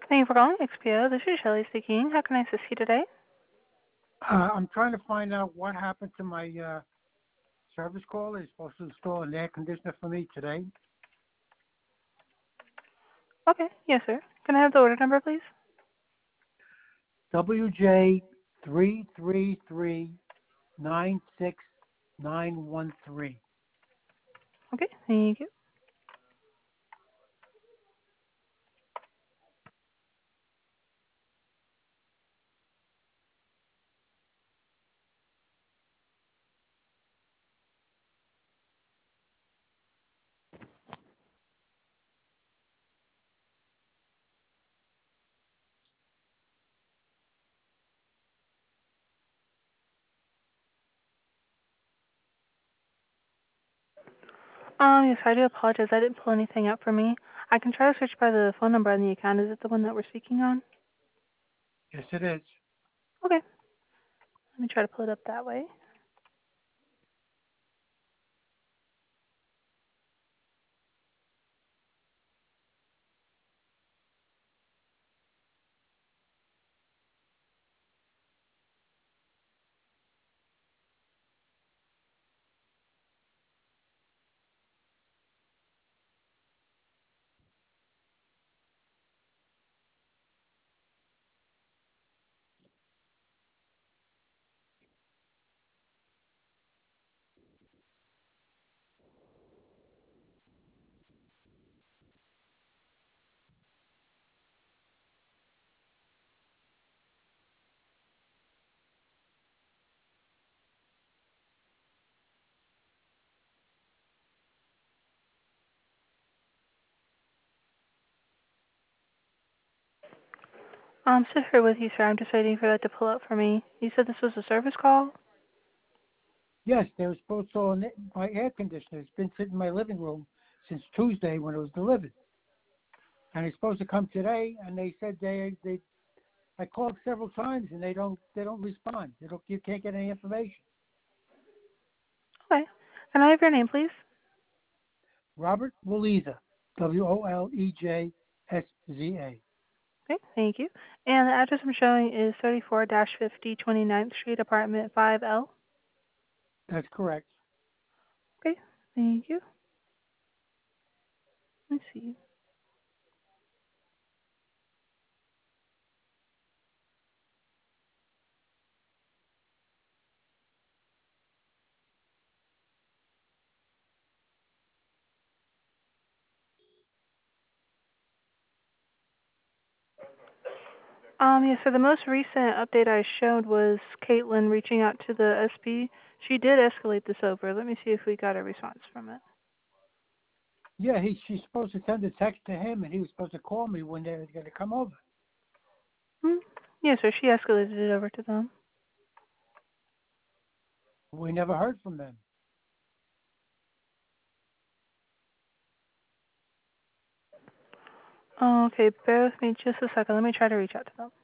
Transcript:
Thank you for calling XPO. This is Shelley speaking. How can I assist you today? I'm trying to find out what happened to my service call. They're supposed to install an air conditioner for me today. Okay, yes, sir. Can I have the order number, please? WJ 333 96913. Okay, thank you. Yes, I do apologize. I didn't pull anything up for me. I can try to search by the phone number on the account. Is it the one that we're speaking on? Yes, it is. Okay, let me try to pull it up that way. I'm still here with you, sir. I'm just waiting for that to pull up for me. You said this was a service call? Yes, they were supposed to install my air conditioner. It's been sitting in my living room since Tuesday when it was delivered. And it's supposed to come today, and they said they I called several times and they don't respond. You can't get any information. Okay. Can I have your name, please? Robert Woleza, Wolejza. Okay, thank you. And the address I'm showing is 34-50 29th Street, apartment 5L. That's correct. Okay, thank you. Let's see. Yeah, so the most recent update I showed was Caitlin reaching out to the SP. She did escalate this over. Let me see if we got a response from it. Yeah, she's supposed to send a text to him, and he was supposed to call me when they're going to come over. Hmm. Yeah, so she escalated it over to them. We never heard from them. Oh, okay, bear with me just a second. Let me try to reach out to them.